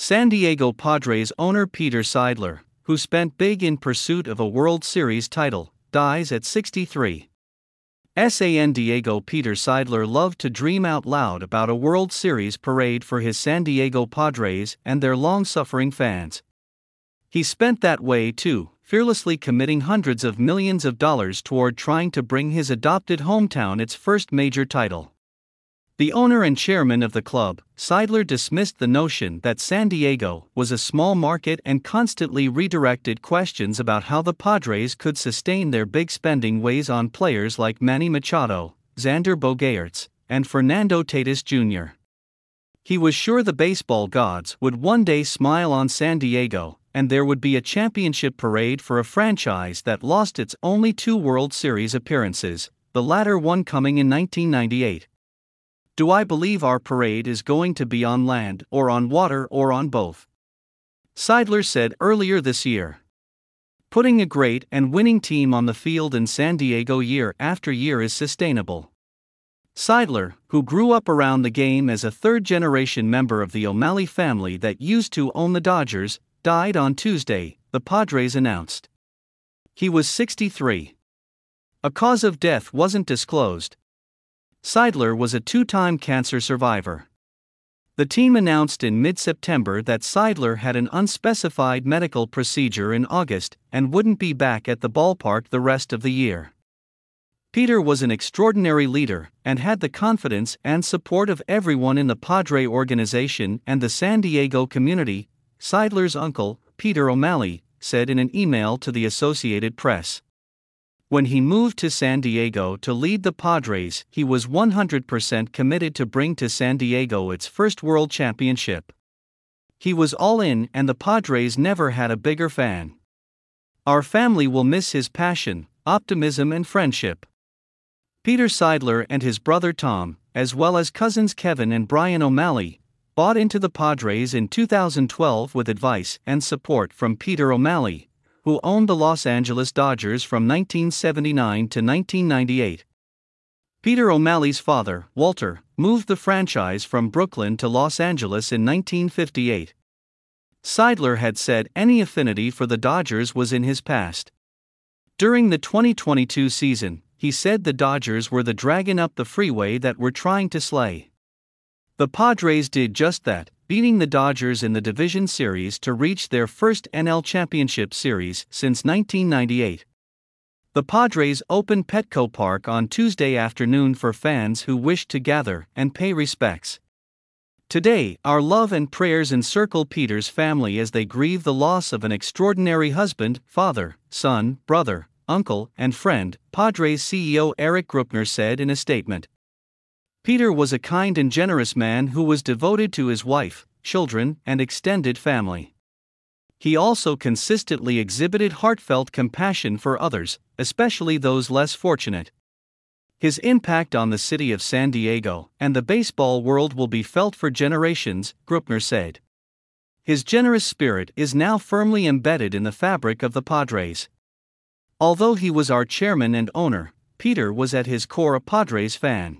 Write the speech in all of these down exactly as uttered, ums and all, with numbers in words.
San Diego Padres owner Peter Seidler, who spent big in pursuit of a World Series title, dies at sixty-three. San Diego Peter Seidler loved to dream out loud about a World Series parade for his San Diego Padres and their long-suffering fans. He spent that way too, fearlessly committing hundreds of millions of dollars toward trying to bring his adopted hometown its first major title. The owner and chairman of the club, Seidler dismissed the notion that San Diego was a small market and constantly redirected questions about how the Padres could sustain their big spending ways on players like Manny Machado, Xander Bogaerts, and Fernando Tatis Junior He was sure the baseball gods would one day smile on San Diego, and there would be a championship parade for a franchise that lost its only two World Series appearances, the latter one coming in nineteen ninety-eight. Do I believe our parade is going to be on land or on water or on both? Seidler said earlier this year. Putting a great and winning team on the field in San Diego year after year is sustainable. Seidler, who grew up around the game as a third-generation member of the O'Malley family that used to own the Dodgers, died on Tuesday, the Padres announced. He was sixty-three. A cause of death wasn't disclosed. Seidler was a two-time cancer survivor. The team announced in mid-September that Seidler had an unspecified medical procedure in August and wouldn't be back at the ballpark the rest of the year. Peter was an extraordinary leader and had the confidence and support of everyone in the Padre organization and the San Diego community, Seidler's uncle, Peter O'Malley, said in an email to the Associated Press. When he moved to San Diego to lead the Padres, he was one hundred percent committed to bring to San Diego its first World Championship. He was all in, and the Padres never had a bigger fan. Our family will miss his passion, optimism and friendship. Peter Seidler and his brother Tom, as well as cousins Kevin and Brian O'Malley, bought into the Padres in two thousand twelve with advice and support from Peter O'Malley, who owned the Los Angeles Dodgers from nineteen seventy-nine to nineteen ninety-eight. Peter O'Malley's father, Walter, moved the franchise from Brooklyn to Los Angeles in nineteen fifty-eight. Seidler had said any affinity for the Dodgers was in his past. During the twenty twenty-two season, he said the Dodgers were the dragon up the freeway that we're trying to slay. The Padres did just that, beating the Dodgers in the Division Series to reach their first N L Championship Series since nineteen ninety-eight. The Padres opened Petco Park on Tuesday afternoon for fans who wished to gather and pay respects. Today, our love and prayers encircle Peter's family as they grieve the loss of an extraordinary husband, father, son, brother, uncle, and friend, Padres C E O Eric Gruppner said in a statement. Peter was a kind and generous man who was devoted to his wife, children, and extended family. He also consistently exhibited heartfelt compassion for others, especially those less fortunate. His impact on the city of San Diego and the baseball world will be felt for generations, Gruppner said. His generous spirit is now firmly embedded in the fabric of the Padres. Although he was our chairman and owner, Peter was at his core a Padres fan.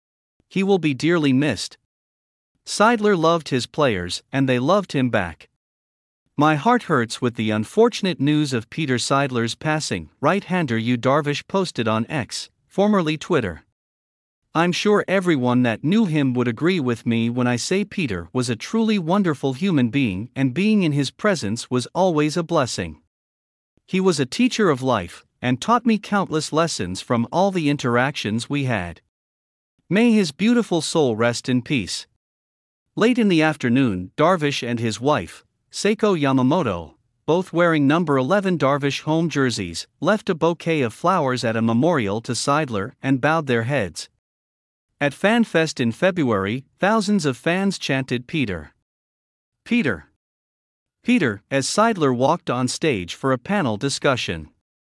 He will be dearly missed. Seidler loved his players, and they loved him back. My heart hurts with the unfortunate news of Peter Seidler's passing, right-hander Yu Darvish posted on X, formerly Twitter. I'm sure everyone that knew him would agree with me when I say Peter was a truly wonderful human being, and being in his presence was always a blessing. He was a teacher of life, and taught me countless lessons from all the interactions we had. May his beautiful soul rest in peace. Late in the afternoon, Darvish and his wife, Seiko Yamamoto, both wearing number eleven Darvish home jerseys, left a bouquet of flowers at a memorial to Seidler and bowed their heads. At FanFest in February, thousands of fans chanted Peter. Peter. Peter, as Seidler walked on stage for a panel discussion.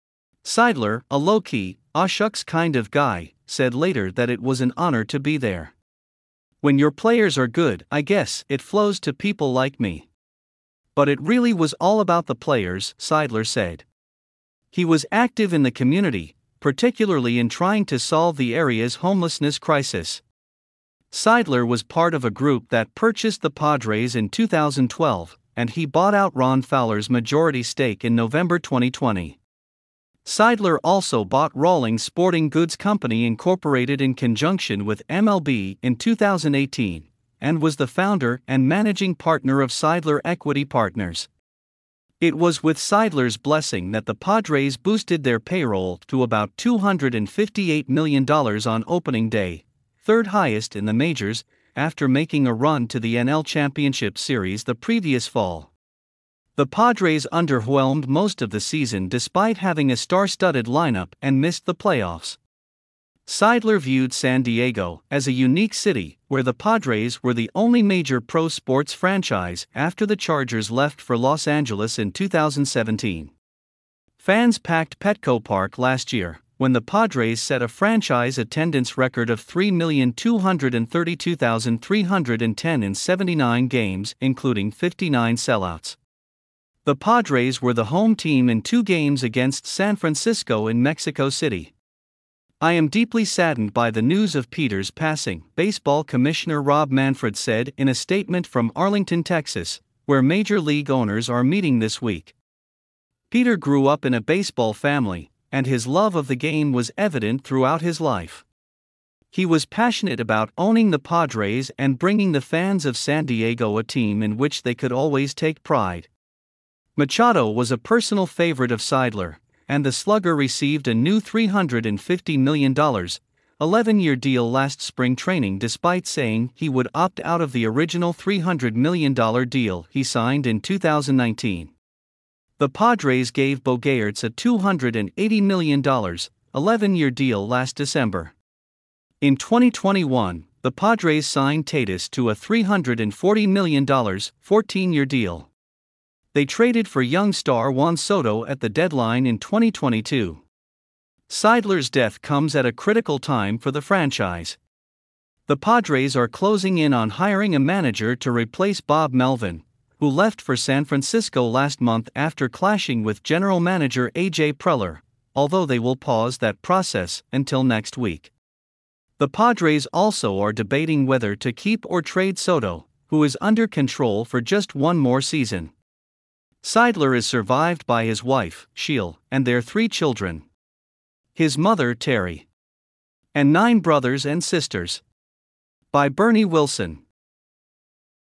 Seidler, a low-key, aw shucks kind of guy, said later that it was an honor to be there. When your players are good, I guess it flows to people like me. But it really was all about the players, Seidler said. He was active in the community, particularly in trying to solve the area's homelessness crisis. Seidler was part of a group that purchased the Padres in two thousand twelve, and he bought out Ron Fowler's majority stake in November twenty twenty. Seidler also bought Rawlings Sporting Goods Company Incorporated in conjunction with M L B in two thousand eighteen, and was the founder and managing partner of Seidler Equity Partners. It was with Seidler's blessing that the Padres boosted their payroll to about two hundred fifty-eight million dollars on opening day, third highest in the majors, after making a run to the N L Championship Series the previous fall. The Padres underwhelmed most of the season despite having a star-studded lineup and missed the playoffs. Seidler viewed San Diego as a unique city where the Padres were the only major pro sports franchise after the Chargers left for Los Angeles in two thousand seventeen. Fans packed Petco Park last year, when the Padres set a franchise attendance record of three million two hundred thirty-two thousand three hundred ten in seventy-nine games, including fifty-nine sellouts. The Padres were the home team in two games against San Francisco in Mexico City. "I am deeply saddened by the news of Peter's passing," Baseball Commissioner Rob Manfred said in a statement from Arlington, Texas, where Major League owners are meeting this week. Peter grew up in a baseball family, and his love of the game was evident throughout his life. He was passionate about owning the Padres and bringing the fans of San Diego a team in which they could always take pride. Machado was a personal favorite of Seidler, and the slugger received a new three hundred fifty million dollars, eleven-year deal last spring training despite saying he would opt out of the original three hundred million dollars deal he signed in two thousand nineteen. The Padres gave Bogaerts a two hundred eighty million dollars, eleven-year deal last December. In twenty twenty-one, the Padres signed Tatis to a three hundred forty million dollars, fourteen-year deal. They traded for young star Juan Soto at the deadline in twenty twenty-two. Seidler's death comes at a critical time for the franchise. The Padres are closing in on hiring a manager to replace Bob Melvin, who left for San Francisco last month after clashing with general manager A J Preller, although they will pause that process until next week. The Padres also are debating whether to keep or trade Soto, who is under control for just one more season. Seidler is survived by his wife, Sheil, and their three children. His mother, Terry, and nine brothers and sisters. By Bernie Wilson.